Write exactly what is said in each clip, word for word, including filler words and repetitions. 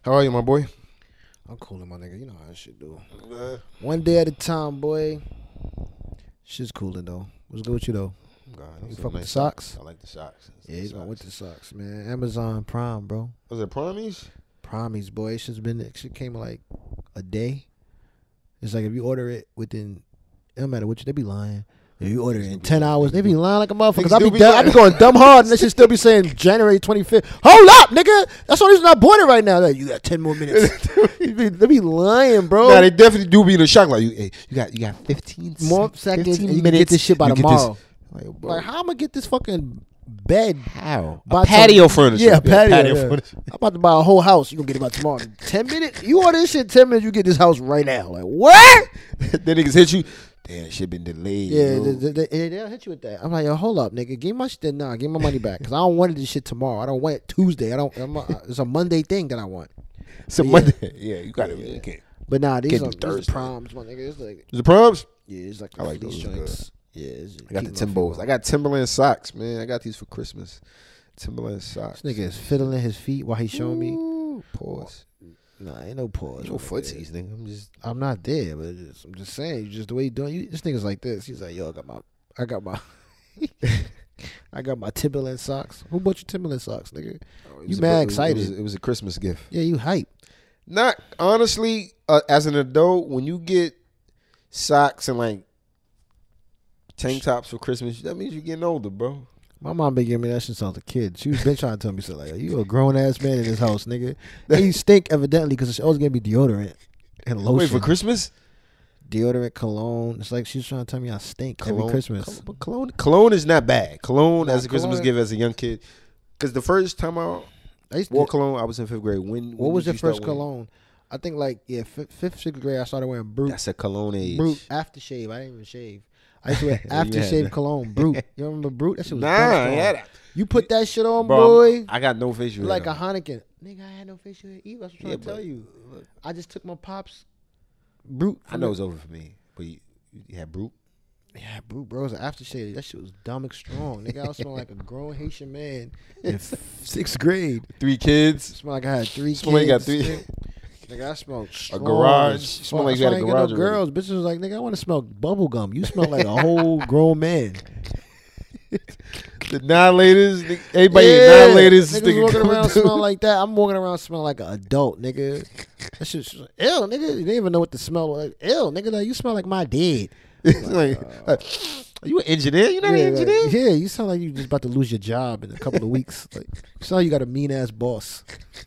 How are you, my boy? I'm cooling, my nigga. You know how I should do. Uh, One day at a time, boy. Shit's cooling though. What's good with you though? God, You those fuck are with the nice socks? I like the socks. That's Yeah, the he's going with socks. the socks, man. Amazon Prime, bro. Was it Promise? Promise, boy. It's just been. It shit came in like a day. It's like if you order it within, it don't matter what you. They be lying. If you order it in ten hours, they be lying like a motherfucker. Niggas I be, do be dumb, I be lying. going dumb hard, and they should still be saying January twenty-fifth. Hold up, nigga. That's the only reason I bought it right now. Like, you got ten more minutes. they, be, they be lying, bro. Nah, they definitely do be in a shock. Like, you, hey, you got, you got fifteen More seconds, fifteen and you minutes. can get this shit by you get tomorrow. this- Like, bro, Like, how I'm gonna get this fucking bed? how? By A patio some- furniture. Yeah, patio. yeah. furniture. I'm about to buy a whole house. You gonna get it by tomorrow. Ten minutes? You order this shit in ten minutes, you get this house right now. Like, what? Then niggas hit you. Damn, that shit been delayed. Yeah, yo. they, they, they, they'll hit you with that. I'm like, yo, hold up, nigga. Give me my shit. Nah, give me my money back. Because I don't want this shit tomorrow. I don't want it Tuesday. I don't. I'm a, it's a Monday thing that I want. It's a yeah. Monday. Yeah, you got it. Yeah. You can't. But nah, these Can't are do these are Thursday. proms, my nigga. It's like, Is it Proms? yeah, it's like I like these those. joints. Yeah, it's, I got the keep my feet Timbos. warm. I got Timberland socks, man. I got these for Christmas. Timberland socks. This nigga is fiddling his feet while he's showing me. Ooh, pause. Nah, ain't no pause. No my nigga. footsies, nigga. I'm just. I'm not there, but it's just, I'm just saying, you just the way you doing. You, this nigga's like this. He's like, yo, I got my, I got my, I got my Timberland socks. Who bought your Timberland socks, nigga? It You was a- mad it was- excited. It was, it was a Christmas gift. Yeah, you hype. Not honestly, uh, as an adult, when you get socks and like tank tops for Christmas, that means you're getting older, bro. My mom been giving me that since I was a kid. She was been trying to tell me, so like, you a grown ass man in this house, nigga. And you stink evidently because it's always gonna be deodorant and lotion. Wait for Christmas? Deodorant, cologne. It's like she's trying to tell me I stink Cologne, every Christmas. Col- but cologne, cologne is not bad. Cologne Nah, as a Christmas cologne- gift as a young kid. Because the first time I I used to, wore cologne, I was in fifth grade. When, when what was did your you start first wearing- cologne? I think like yeah, fifth, fifth, sixth grade. I started wearing Brute. That's a cologne age. Brute aftershave. I didn't even shave. I used to wear You had aftershave that. cologne. Brute. You remember Brute? That shit was Nah, dumb I strong. had that. You put that shit on, Bro, boy. I got no facial hair. Like a though. Heineken. Nigga, I had no facial hair either. That's what I'm Yeah, trying to tell but- you. I just took my pops Brute. I know it's over for me. But you, you had Brute? Yeah, Brute, bro. It was an aftershave. That shit was dumb and strong. Nigga, I was smelling like a grown Haitian man in f- sixth grade. Three kids. Smell like I had three Smell like you got kids. three- Nigga, I smelled strong. garage. as Smell fuck. like you had a That's why I ain't garage get no girls. Bitches was like, nigga, I want to smell bubble gum. You smell like a whole grown man. The non-ladies, nigga, everybody Yeah, yeah, non-ladies is niggas thinking walking come around through. smelling like that. I'm walking around smelling like an adult, nigga. That shit's ew, nigga. You didn't even know what the smell was. Ew, nigga, like, you smell like my dad. It's like, like, are you an engineer? You not Yeah, an like, engineer? yeah, you sound like you just about to lose your job in a couple of weeks. Like, you sound like you got a mean ass boss.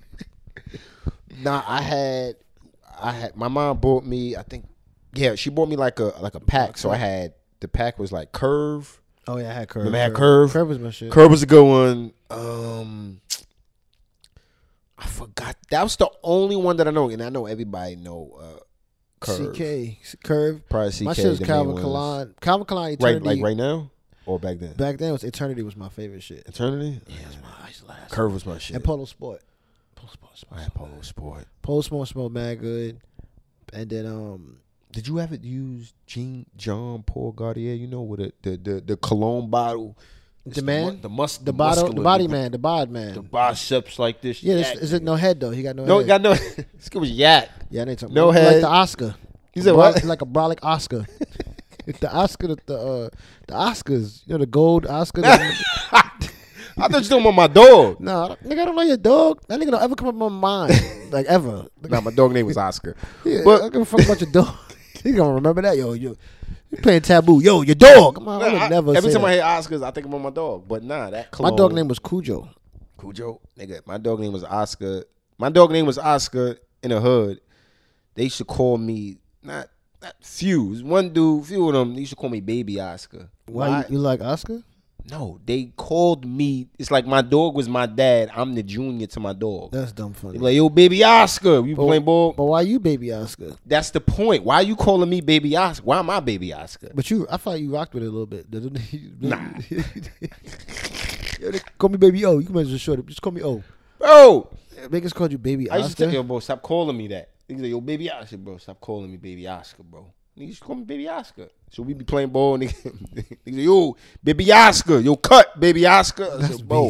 Nah, I had, I had. My mom bought me. I think, yeah, she bought me like a like a pack. So I had the pack was like Curve. Oh yeah, I had curve. Remember I had Curve? Curve was my shit. Curve was a good one. Um, I forgot. That was the only one that I know, and I know everybody know uh, Curve. C K Curve. Probably C K. My shit was the main Calvin ones. Klein. Calvin Klein Right, Eternity. like right now or back then. Back then, it was Eternity was my favorite shit. Eternity. Yeah, that's my ice last. Curve was my shit. And Polo Sport. Polo Sport. I Smelled had so Polo bad. Sport. Polo Sport smelled mad good. And then um, Did you ever use Jean John Paul Gaultier? You know, with the the the, the cologne bottle. It's the man, mu- the mus- the the bottle, the muscular- body man, the bod man. the biceps like this. yeah, yak. this, is it no head though? He got no, No, head. got no. This kid was yak. Yeah, they talking no about- head. Like the Oscar. You said Bro- what? Like a brolic Oscar. the Oscar, the the, uh, the Oscars. You know the gold Oscar. I thought you were talking about my dog. No, nah, nigga, I don't know your dog. That nigga don't ever come up in my mind, like ever. Nah, my dog name was Oscar. Yeah, But- I don't give a fuck about your dog. He gonna remember that, yo. You, you playing taboo, yo. Your dog. Come on, I would Nah, I- never. every say time that. I hear Oscars, I think about my dog. But nah, that My cologne. dog name was Cujo. Cujo, nigga. My dog name was Oscar. My dog name was Oscar in the hood. They used to call me not not few. One dude, few of them. They used to call me Baby Oscar. Why you, you like Oscar? No, they called me. It's like my dog was my dad. I'm the junior to my dog. That's dumb They funny. be like, yo, Baby Oscar, you But- playing ball? But why you baby Oscar? That's the point. Why are you calling me Baby Oscar? Why am I Baby Oscar? But you, I thought you rocked with it a little bit. Nah. Yo, they call me baby O. You can just short it. Just call me O. Bro, Niggas called you baby I used to Oscar. tell yo, bro, stop calling me that. Niggas like, yo, Baby Oscar, bro, stop calling me Baby Oscar, bro. Niggas used to call me Baby Oscar. So we be playing ball, nigga. Niggas like, yo, Baby Oscar, yo, cut, Baby Oscar. I That's said, bro, beast.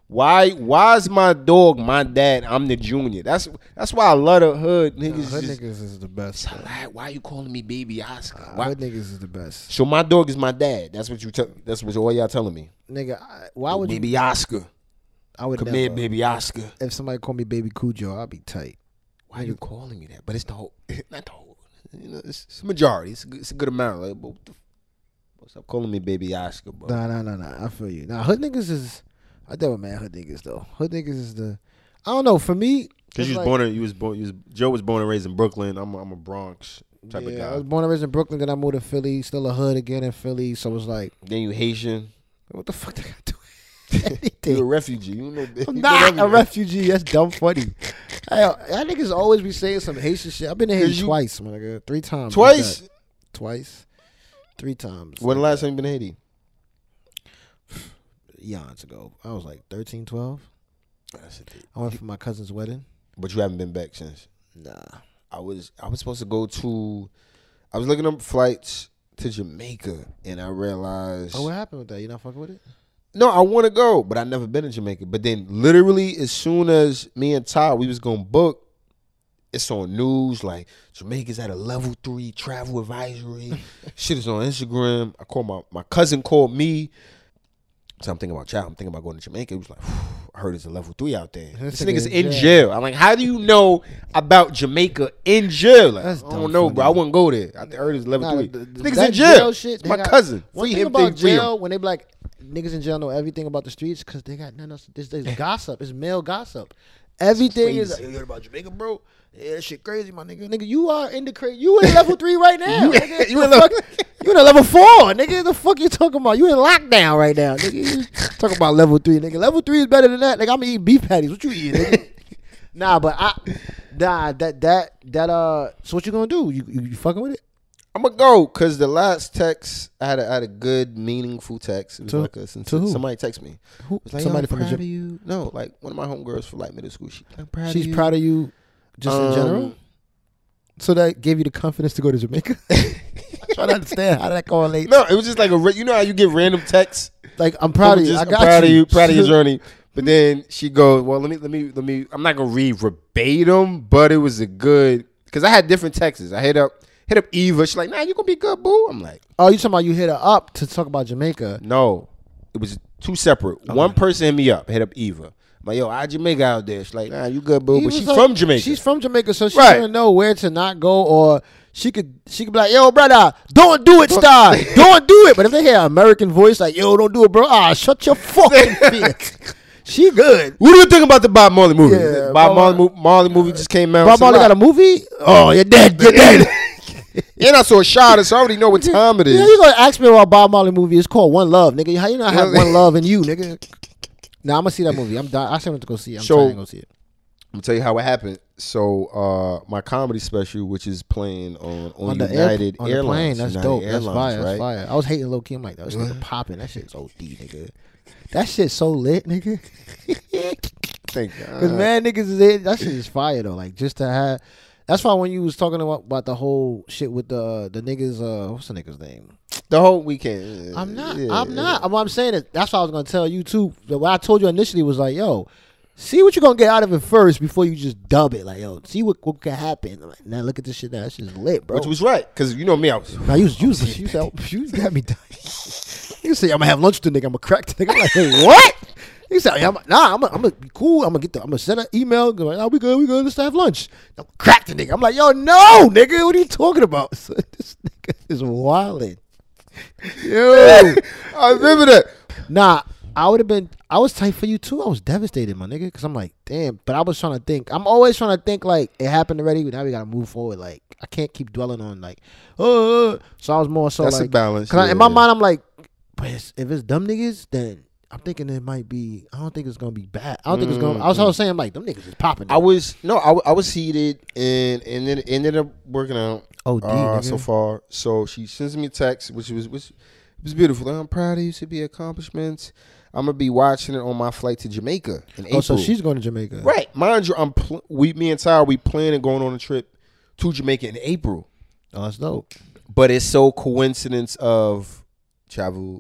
Why? Why is my dog my dad? I'm the junior. That's that's why I love the hood niggas. Nah, hood just, niggas is the best. so like, why are you calling me baby Oscar? Nah, Why? hood niggas is the best. So my dog is my dad. That's what you. Tell. That's what all y'all telling me. Nigga, I, why would baby you? Oscar? I would Come never. here, baby Oscar. If somebody called me baby Cujo, I'd be tight. Why are you calling me that? But it's the whole, not the whole. You know, it's, it's a majority. It's a good, it's a good amount. Like, but what the, stop calling me baby Oscar, bro. Nah, nah, nah, nah. I feel you. Nah, hood niggas is. I dealt with mad hood niggas though. Hood niggas is the. I don't know. For me, because you was like, born in, you was born. You was, Joe was born and raised in Brooklyn. I'm, a, I'm a Bronx type yeah, of guy. I was born and raised in Brooklyn. Then I moved to Philly. Still a hood again in Philly. So it's like, then you Haitian. what the fuck they got to do? Anything. You're a refugee. You know, I'm you not know a refugee. That's dumb funny. Y'all niggas always be saying some Haitian shit. I've been to Haiti you, twice, my nigga. Three times. Twice? Twice. Three times. When the last time you been to Haiti? Eons ago. I was like thirteen, twelve. That's it. I went for my cousin's wedding. But you haven't been back since. Nah. I was I was supposed to go to. I was looking up flights to Jamaica, and I realized. Oh, what happened with that? You not fucking with it? No, I want to go, but I never been to Jamaica. But then, literally, as soon as me and Todd we was gonna book, it's on news like Jamaica's at a level three travel advisory. Shit is on Instagram. I called my my cousin called me. So I'm thinking about child. I'm thinking about going to Jamaica. He was like, I heard it's a level three out there. This, this nigga's in jail. jail. I'm like, how do you know about Jamaica in jail? Like, I don't know, funny. Bro. I wouldn't go there. I heard it's level nah, three. The, the, this nigga's in jail. jail shit, my got, cousin. One free thing him, about free jail, him. when they be like, niggas in jail know everything about the streets because they got nothing else. There's, there's gossip. It's male gossip. Everything is like, you heard about Jamaica, bro? Yeah, that shit crazy, my nigga. Nigga, you are in the crazy. You in level three right now. you, nigga. you, in level, you in a level four, nigga. The fuck you talking about? You in lockdown right now, nigga. You talking about level three, nigga. Level three is better than that. Nigga, I'm eating beef patties. What you eating, nigga? Nah, but I, nah, that that that uh. So what you gonna do? You you, you fucking with it? I'm gonna go because the last text I had a, I had a good, meaningful text. It was to, like a, to who? Somebody text me. Who? Like, somebody I'm from proud the of you. No, like one of my homegirls from like middle school. She like proud She's of you. proud of you, just um, in general. So that gave you the confidence to go to Jamaica. I'm trying to understand how that correlates. No, it was just like a you know how you get random texts. Like I'm proud of you. Just, I got I'm proud you. of you. Proud of your journey. But then she goes, well, let me let me let me. I'm not gonna read verbatim, but it was a good because I had different texts. I hit up hit up Eva. She's like, nah, you gonna be good, boo. I'm like, oh, you talking about you hit her up to talk about Jamaica? No, it was two separate. Okay. One person hit me up, hit up Eva. I'm like, yo, how Jamaica out there? She's like, nah, you good, boo. But she's like, from Jamaica. She's from Jamaica, so she right. doesn't know where to not go, or she could she could be like, yo, brother, don't do it, star. Don't do it. But if they hear an American voice like, yo, don't do it, bro, ah, shut your fucking face. She good. What do you think about the Bob Marley movie? Yeah, Bob, Bob Marley, Marley, Marley movie just came out. Bob Marley got a movie? Oh, you're dead. You're dead. And I saw a shot, so I already know what time it is. Yeah, you gonna ask me about Bob Marley movie? It's called One Love, nigga. How you not have one love in you, nigga? Nah, I'm gonna see that movie. I'm dying. I still want to go see it. I'm so, trying to go see it. I'm gonna tell you how it happened. So, uh, my comedy special, which is playing on, on, on the United air, on Airlines, the plane, that's United dope. Airlines, that's fire. right? That's fire. I was hating low key. I'm like, that nigga popping. That shit's O D, nigga. That shit's so lit, nigga. Thank God. Cause man, niggas is it. That shit is fire though. Like just to have. That's why when you was talking about, about the whole shit with the the niggas, uh, what's the nigga's name? The whole weekend. I'm not. Yeah, I'm not. yeah. What I'm saying is that's what I was gonna tell you too. What I told you initially was like, yo, see what you're gonna get out of it first before you just dub it. Like, yo, see what what can happen. I'm like, now look at this shit. Now that shit's lit, bro. Which was right, cause you know me, I was. Now you you you you, you got me dying. You say I'm gonna have lunch with the nigga. I'm gonna crack the nigga. I'm like, hey, what? He said, yeah, I'm, nah, I'm gonna be cool. I'm gonna get the, I'm gonna send an email. Go like, oh, we good, we good. Let's have lunch. I'm crack the nigga. I'm like, yo, no, nigga, what are you talking about? So this nigga is wilding. Yo, I remember that. Nah, I would have been. I was tight for you too. I was devastated, my nigga, because I'm like, damn. But I was trying to think. I'm always trying to think like it happened already. Now we gotta move forward. Like I can't keep dwelling on like, oh. So I was more so That's like, a balance. Cause Yeah, I, in my yeah. mind, I'm like, but it's, if it's dumb niggas, then. I'm thinking it might be. I don't think it's gonna be bad. I don't think it's gonna. I was, I was saying like them niggas is popping. I was no, I, w- I was heated and and it ended up working out. Oh, D, uh, nigga. so far. So she sends me a text, which was which it was beautiful. Like, I'm proud of you. To be accomplishments. I'm gonna be watching it on my flight to Jamaica in April. Oh, so she's going to Jamaica, right? Mind you, I'm pl- we me and Tyra we planning going on a trip to Jamaica in April. Oh, that's dope. But it's so coincidence of travel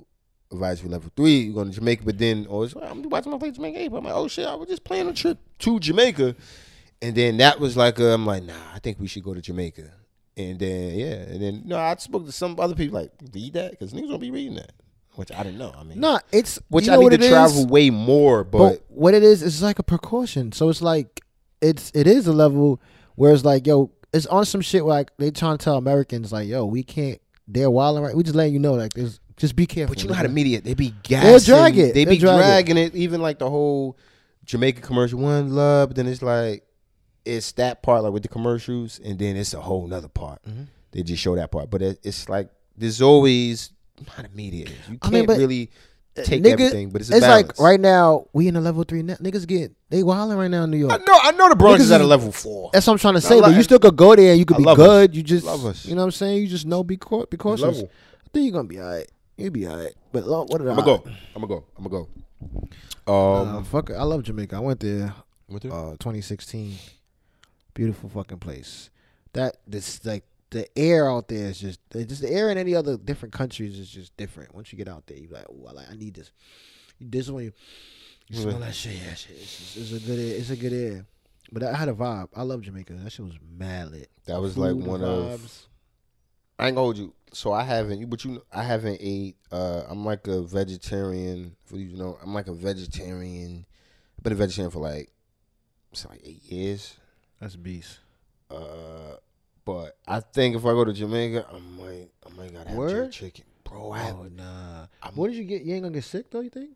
advisory level three. You're going to Jamaica, but then oh, it's, I'm watching my play Jamaica eight. But I'm like, oh shit, I was just planning a trip to Jamaica, and then that was like, uh, I'm like, nah, I think we should go to Jamaica. And then yeah, and then no, I spoke to some other people like read that because niggas don't be reading that, which I didn't know. I mean, no, it's which you I know need what to it travel is? way more, but, But what it is, is like a precaution. So it's like it's it is a level where it's like, yo, it's on some shit where like they trying to tell Americans like, yo, we can't. They're wilding right. We just letting you know like, there's just be careful. but you know how the nigga. media they be gassing, drag it. they They'll be drag it. dragging it. Even like the whole Jamaica commercial, one love. But then it's like it's that part like with the commercials, and then it's a whole nother part. Mm-hmm. They just show that part, but it, it's like there's always how the media is. You I can't mean, but really take nigga, everything, but it's a it's balance. like right now we in a level three. N- niggas get they wilding right now in New York. I know, I know the Bronx Niggas is at a is- level four. That's what I'm trying to I say. love- But you still could go there. You could I be love good. You just, Love us. you know what I'm saying. You just know, be cau- be cautious. Level. I think you're gonna be all right. You'll be all right. But lo- what did I? I'm gonna go. I'm gonna go. I'm gonna go. Um, Uh, fuck it. I love Jamaica. I went there. what the- Uh, twenty sixteen. Beautiful fucking place. That this like the air out there is just they just the air in any other different countries is just different. Once you get out there, you like, oh, I like I need this. This one you, you smell that shit. Yeah, shit. It's, just, it's a good air. It's a good air. But I had a vibe. I love Jamaica. That shit was mad lit. that was Food, like the one of. vibes. I ain't gonna hold you. So I haven't, but you, I haven't ate. Uh, I'm like a vegetarian. For you to know, I'm like a vegetarian. I've been a vegetarian for like, it's like eight years. That's beast. Uh, but I think if I go to Jamaica, I might, I might gotta have jerk Word? chicken, bro. I, Oh nah. I'm- What did you get? You ain't gonna get sick though. You think?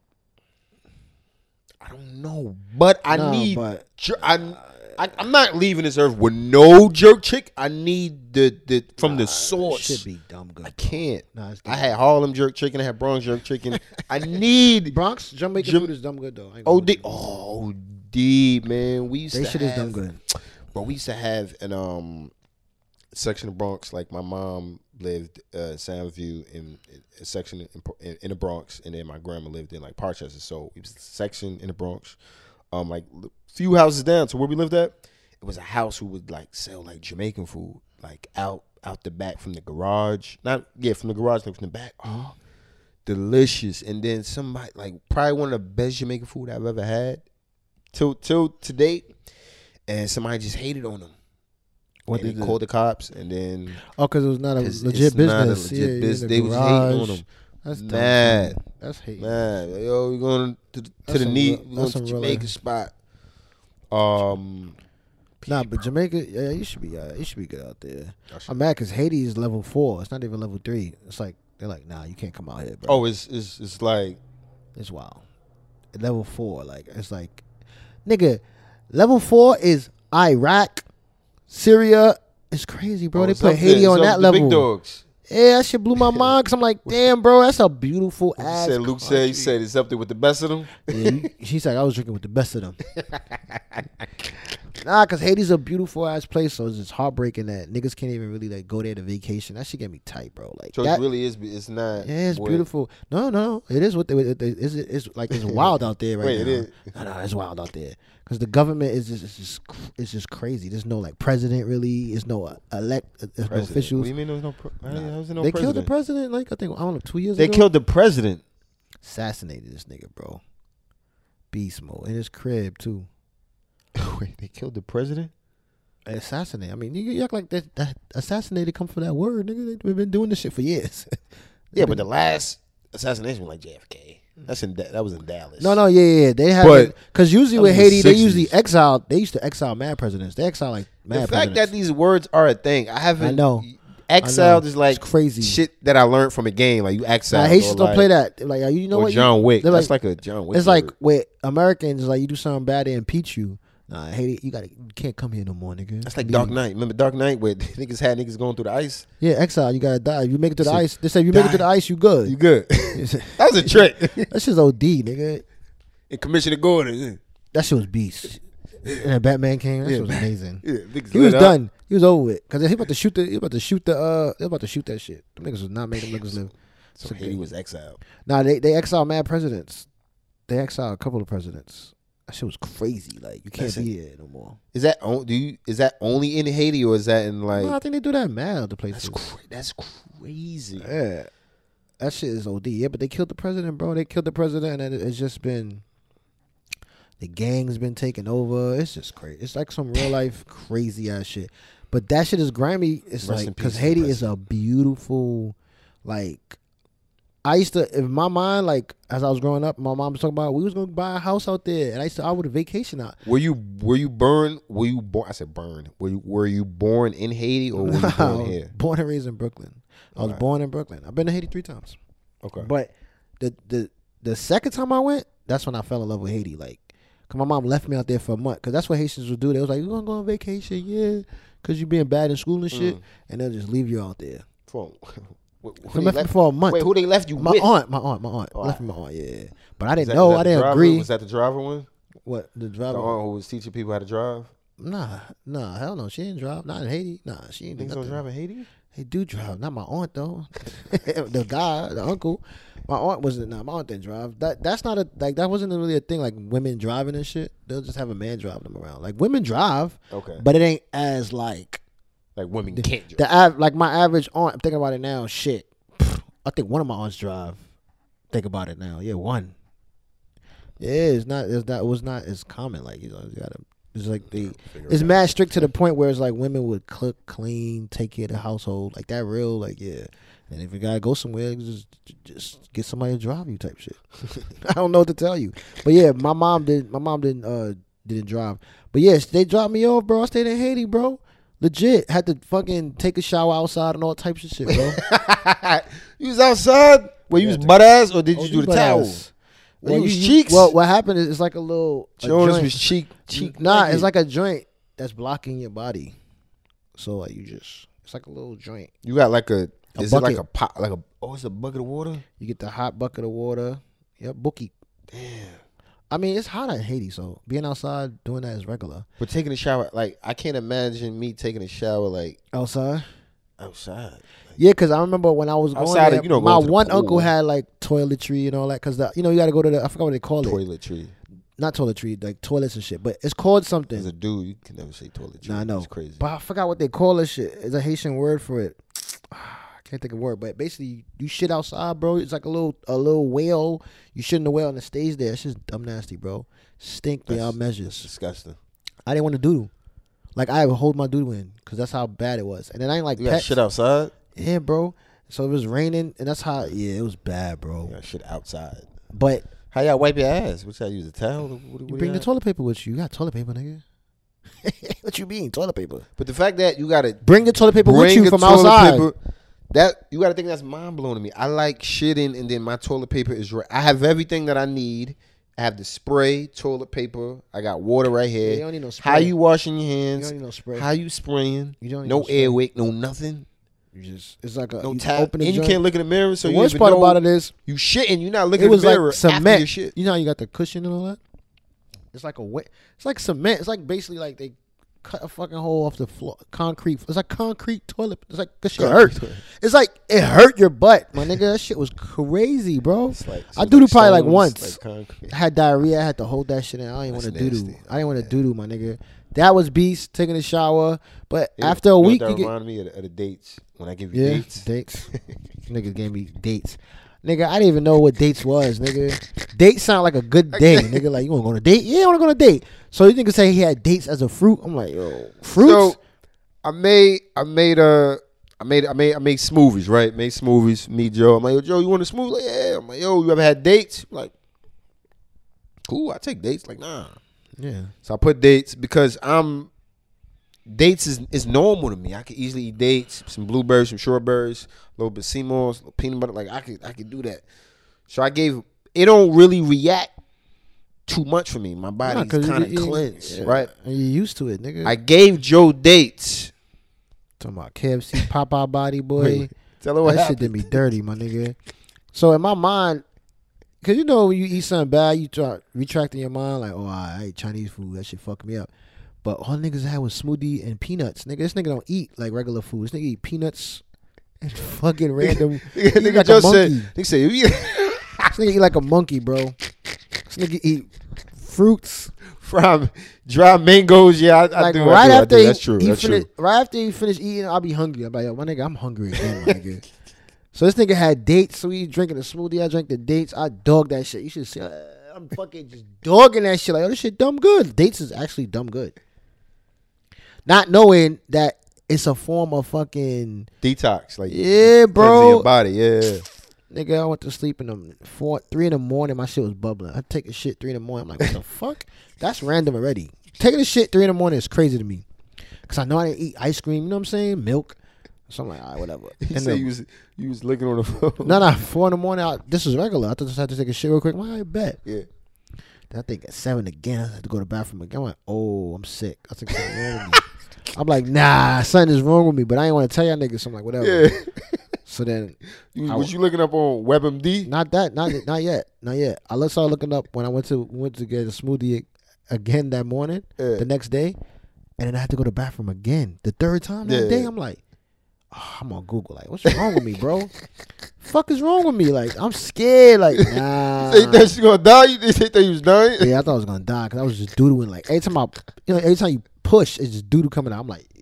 I don't know, but I Nah, need. but- jer- I, I, I'm not leaving this earth with no jerk chick. I need the the from the source. Should be dumb good. I can't. Nah, it's I had Harlem jerk chicken. I had Bronx jerk chicken. I need Bronx Jamaican Jam- food is dumb good though. I ain't O gonna D. hold you. Oh, D man. We used They to shit have, is dumb good. Bro, we used to have an um section of Bronx. Like my mom lived uh, in Soundview in, in a section in, in, in the Bronx, and then my grandma lived in like Parkchester. So it was a section in the Bronx, um, like a few houses down to where we lived at. It was a house who would like sell like Jamaican food, like out out the back from the garage. Not yeah, from the garage, like from the back. Oh, delicious. And then somebody like probably one of the best Jamaican food I've ever had till till to date. And somebody just hated on them. What and they they did? called the cops, and then Oh, because it was not a 'cause legit it's not a business. legit yeah, business. in They the was hating on garage. them. That's dumb, Mad. son. That's hate. man, like, yo, we going to, to That's the some knee, real- we going that's to some real Jamaica life. spot. Um, Nah, but Jamaica, yeah, you should be, uh, you should be good out there. I should- I'm mad because Haiti is level four. It's not even level three. It's like they're like, nah, you can't come out here, bro. oh, it's it's it's like It's wild. Level four, like it's like, nigga, level four is Iraq, Syria. It's crazy, bro. oh, they it's put up Haiti there. on It's that up the level. Big dogs. Yeah, that shit blew my mind because I'm like, damn, bro, that's a beautiful He ass. said Luke said he country. said it's up there with the best of them. Yeah, you- she's like, I was drinking with the best of them. Nah, because Haiti's a beautiful ass place, so it's just heartbreaking that niggas can't even really like go there to vacation. That shit get me tight, bro. Like So that, it really is. It's not. yeah, it's what- beautiful. No, no, it is what they, it, it, it's, it's like it's wild out there right Wait, now. it is. No, no, it's wild out there because the government is just it's just cr- it's just crazy. There's no like president really. There's no uh, elect. uh, There's no President. officials. What do you mean there was no? Pre- how- how was there no they president? killed the president like I think I don't know two years They ago. killed the president. Assassinated this nigga, bro. Beast mode in his crib too. Wait, they killed the president? Assassinate. I mean, you, you act like that, that assassinated come from that word, nigga. They've been doing this shit for years. Yeah, but the last assassination was like J F K. That's in Da- that was in Dallas. no, no, yeah, yeah, they have. But Because usually that with was the Haiti, they sixties. usually exile. They used to exile mad presidents. They exile like mad the fact presidents. that these words are a thing, I haven't. I know. Exiled I know. is like It's crazy. shit that I learned from a game. Like you exiled. Nah, Haitians or don't like, play that. Like you know or what? You- John Wick. they're That's like, a John Wick. it's like word. with Americans, like you do something bad, they impeach you. Nah, Haiti, you gotta, you can't come here no more, nigga. that's like Leave. Dark Knight. Remember Dark Knight where niggas had niggas going through the ice. Yeah, exile. You gotta die. If you make it to the Shit. ice, they say if you make it to the Die. ice, you good. You good? that was a trick. That shit's O D, nigga. And Commissioner Gordon. That shit was beast. And then Batman came. That Yeah. shit was amazing. Yeah, niggas He was lit up. done. He was over with. Cause he about to shoot the. He about to shoot the. Uh, they about to shoot that shit. Them niggas was not making them niggas live. So It's Haiti okay. was exiled. Nah, they they exiled mad presidents. They exiled a couple of presidents. That shit was crazy. Like you can't Listen. be there no more. Is that on, do you is that only in Haiti or is that in like No, I think they do that mad other places. that's cra- that's crazy. Yeah. that shit is O D. Yeah, but they killed the president, bro. They killed the president, and it, it's just been the gang's been taking over. It's just crazy. It's like some real life crazy ass shit. But that shit is grimy. It's Rest in like peace because to Haiti the is a beautiful, like. I used to, in my mind, like as I was growing up, my mom was talking about we was gonna buy a house out there, and I used to, I would vacation out. Were you were you born? Were you born? I said born. Were you were you born in Haiti or were you born here? Born and raised in Brooklyn. I was Right. born in Brooklyn. I've been to Haiti three times. Okay. But the the the second time I went, that's when I fell in love with Haiti. Like, cause my mom left me out there for a month. Cause that's what Haitians would do. They was like, "You gonna go on vacation? Yeah." Cause you being bad in school and shit, Mm. and they'll just leave you out there. For, who They they left me left, for a month. wait, who they left you my with? aunt, my aunt, my aunt. Oh, left I- me my aunt. Yeah, but I Was didn't that- know. was that I the didn't driver? agree. Was that the driver one? What the The driver? aunt who was teaching people how to drive? Nah, nah, hell no. She didn't drive. Not in Haiti. Nah, she ain't do Niggas don't nothing. drive in Haiti? They do drive. Not my aunt though. The guy, the uncle. My aunt wasn't. Nah, my aunt didn't drive. That that's not a like that wasn't really a thing. Like women driving and shit. They'll just have a man driving them around. Like women drive, Okay. but it ain't as like Like women can't drive. the av- like my average aunt. I'm thinking about it now. Shit, I think one of my aunts drive. Think about it now. Yeah, one. Yeah, it's not. It's not. It was not as common. Like you know, you gotta. It's like they. Figure It's it out. mad strict to the point where it's like women would cook, clean, take care of the household, like that real, like yeah. And if you gotta go somewhere, just just get somebody to drive you, type shit. I don't know what to tell you, but yeah, my mom did. My mom didn't uh didn't drive, but yes, they dropped me off, bro. I stayed in Haiti, bro. Legit, had to fucking take a shower outside and all types of shit, bro. You was outside? Well, you Yeah, was butt ass or did Oh, you do the butt towel? ass. Well, you was you- cheeks? Well, what happened is it's like a little a Jonas joint. was cheek. cheek Nah, naked. it's like a joint that's blocking your body. So like you just, it's like a little joint. You got like a, A is it like bucket. a pot, like a, oh, it's a bucket of water? You get the hot bucket of water. Yep, bookie. Damn. I mean, it's hot in Haiti, so being outside doing that is regular. But taking a shower, like, I can't imagine me taking a shower, like, Outside? outside. Yeah, because I remember when I was going Outside of, there, you know, my going to the one pool. uncle had like toiletry and all that, because you know you got to go to the, I forgot what they call it. Toiletry. Not toiletry, like toilets and shit, but it's called something. As a dude, you can never say toiletry. Nah, I know. It's crazy. But I forgot what they call this shit. It's a Haitian word for it. I can't think of a word, but basically you shit outside, bro. It's like a little a little whale. You shit in the whale and it stays there. It's just dumb nasty, bro. Stink beyond That's measures. disgusting. I didn't want to doodle. Like I would hold my doodle in because that's how bad it was. And then I ain't like You got pets. shit outside? Yeah, bro. So it was raining and that's how. Yeah, it was bad, bro. You got shit outside. But How y'all wipe your ass? What y'all use, a towel? What, what, you what bring the y'all- toilet paper with you. You got toilet paper, nigga. What you mean, toilet paper? But the fact that you got to Bring the toilet paper with bring you your from toilet outside. paper, that you got to think that's mind blowing to me. I like shitting, and then my toilet paper is right. I have everything that I need. I have the spray, toilet paper. I got water right Yeah, here. you don't need no spray. How you washing your You hands? don't need no spray. How you spraying? You don't need No no spray. air wick, no nothing. You just it's like a No you tap. open the And you joint. can't look in the mirror, so The you worst even part know about it is you shitting. You're not looking it in was the mirror like after cement. your shit. You know how you got the cushion and all that? It's like a wet. It's like cement. It's like basically like they cut a fucking hole off the floor. Concrete. It's like concrete toilet. It's like this shit hurt. It's like it hurt your butt, my nigga. That shit was crazy, bro. It's like, I it's doodled probably like stones, once. like concrete. I had diarrhea. I had to hold that shit in. I didn't want to That's doo doo. nasty. I didn't want to doo doo, my nigga. That was beast. Taking a shower, but Yeah, after a you know what week, that you get reminded me of the, of the dates when I give you yeah dates. dates. Niggas gave me dates. Nigga, I didn't even know what dates was, nigga. Dates sound like a good day, nigga. Like, you want to go on a date? Yeah, I want to go on a date. So you niggas say he had dates as a fruit? I'm like, yo, fruits? So I made, I made a, I made, I made, I made smoothies, right? Made smoothies. Me, Joe. I'm like, yo, Joe, you want a smoothie? Like, yeah. I'm like, yo, you ever had dates? I'm like, cool. I take dates. Like, nah. Yeah. So I put dates because I'm dates is is normal to me. I could easily eat dates, some blueberries, some strawberries, a little bit of sea moss, a little peanut butter. Like I could I could do that. So I gave it don't really react too much for me. My Nah, body's 'cause you- kind of you- cleansed, yeah. right? And you used to it, nigga. I gave Joe dates. Talking about K F C, Popeye body, boy. Wait, tell her what That shit happened. did me dirty, my nigga. So in my mind, because you know when you eat something bad, you try retract in your mind like, oh, I ate Chinese food. That shit fucked me up. But all niggas had was smoothie and peanuts. Nigga, this nigga don't eat like regular food. This nigga eat peanuts and fucking random. Nigga, He nigga like a Joe said, monkey. he said, you This nigga eat like a monkey, bro. This nigga eat fruits. from dry mangoes. Yeah, I, I Like do. right I do, I after do. he, That's true. he That's finish, true. right after he finish eating, I'll be hungry. I'm like, yo, my nigga, I'm hungry again, my nigga. So this nigga had dates. So he drinking a smoothie. I drank the dates. I dogged that shit. You should see. Uh, I'm fucking just dogging that shit. Like, oh, this shit dumb good. Dates is actually dumb good. Not knowing that it's a form of fucking detox. Like yeah, bro. Your body, yeah. Nigga, I went to sleep in the four, three in the morning. My shit was bubbling. I take a shit three in the morning. I'm like, what the fuck? That's random already. Taking a shit three in the morning is crazy to me. Cause I know I didn't eat ice cream. You know what I'm saying? Milk. So I'm like, all right, whatever. He and said then, you was you was licking on the phone. No, no, four in the morning. I, this is regular. I just had to take a shit real quick. Well, I bet. Yeah. Then I think at seven again. I had to go to the bathroom again. I'm like, oh, I'm sick. I think something wrong with me. I'm like, nah, something is wrong with me. But I ain't want to tell y'all niggas. So I'm like, whatever. Yeah. So then, you, I, was you looking up on WebMD? Not that, not not yet, not yet. I let started looking up when I went to went to get a smoothie again that morning, yeah. the next day, and then I had to go to the bathroom again the third time that yeah. day. I'm like, oh, I'm on Google, like, what's wrong with me, bro? Fuck is wrong with me? Like, I'm scared. Like, nah. They thought she gonna die. You they thought you was dying. Yeah, I thought I was gonna die because I was just doodling. Like every time I, you know, every time you push, it's just doodle coming out. I'm like,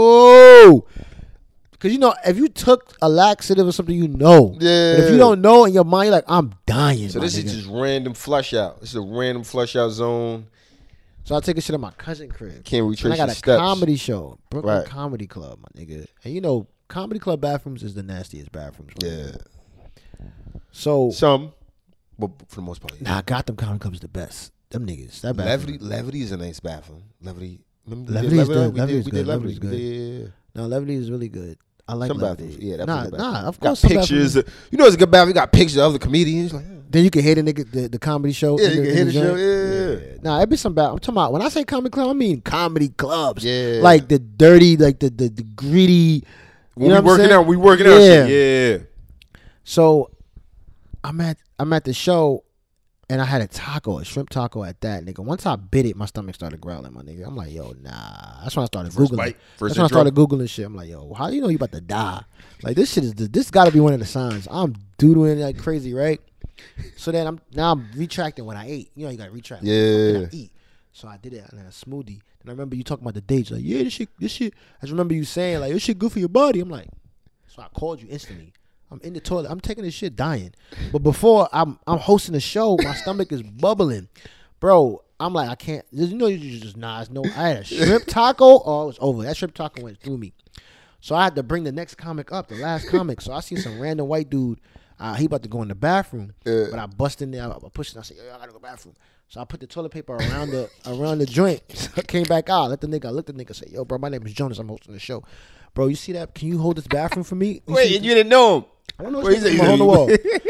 yo. Because, you know, if you took a laxative or something, you know. Yeah. But if you don't know in your mind, you're like, I'm dying. So this nigga. is just random flush out. This is a random flush out zone. So I take a shit at my cousin crib. Can't retrace and I got your a steps. comedy show. Brooklyn right. Comedy Club, my nigga. And, you know, comedy club bathrooms is the nastiest bathrooms. Right? Yeah. So. Some. But for the most part. Yeah. Nah, Gotham Comedy Club is the best. Them niggas. That bathroom. Levity, Levity is a nice bathroom. Levity. Levity is good. Levity is good. Levity is good. Yeah. No, Levity is really good. I like some Levity. bathrooms. Yeah, that's nah, a good bathroom. nah, of got course. Pictures. Of, you know, it's a good bathroom. You got pictures of other comedians. Like, then you can hear the nigga the, the comedy show. Yeah, in you the, can hear the, the show. Yeah. yeah. Nah, it be some bad. I'm talking about when I say comedy club, I mean comedy clubs. Yeah. Like the dirty, like the the, the gritty. When you know we working saying? out, we working yeah. out. Shit. Yeah. So I'm at I'm at the show. And I had a taco, a shrimp taco at that, nigga. Once I bit it, my stomach started growling, my nigga. I'm like, yo, nah. That's when I started First Googling. bite, first That's when I started Googling shit. I'm like, yo, how do you know you about to die? Like, this shit is, this got to be one of the signs. I'm doodling like crazy, right? So then I'm, now I'm retracting when I ate. You know, you got to retract. Yeah. I eat. So I did it and then a smoothie. And I remember you talking about the dates. Like, yeah, this shit, this shit. I just remember you saying, like, this shit good for your body. I'm like, so I called you instantly. I'm in the toilet. I'm taking this shit dying. But before I'm I'm hosting the show, my stomach is bubbling. Bro, I'm like, I can't. You know, you just, nah, it's no. I had a shrimp taco. Oh, it was over. That shrimp taco went through me. So I had to bring the next comic up, the last comic. So I see some random white dude. Uh, he about to go in the bathroom. Yeah. But I bust in there. I pushed it. I said, yo, I got to go to the bathroom. So I put the toilet paper around the around the joint. So I came back out. Let the nigga, I looked at the nigga, say, yo, bro, my name is Jonas. I'm hosting the show. Bro, you see that? Can you hold this bathroom for me? You Wait, see, and you didn't know him? I don't know. Wait, What's on the wall.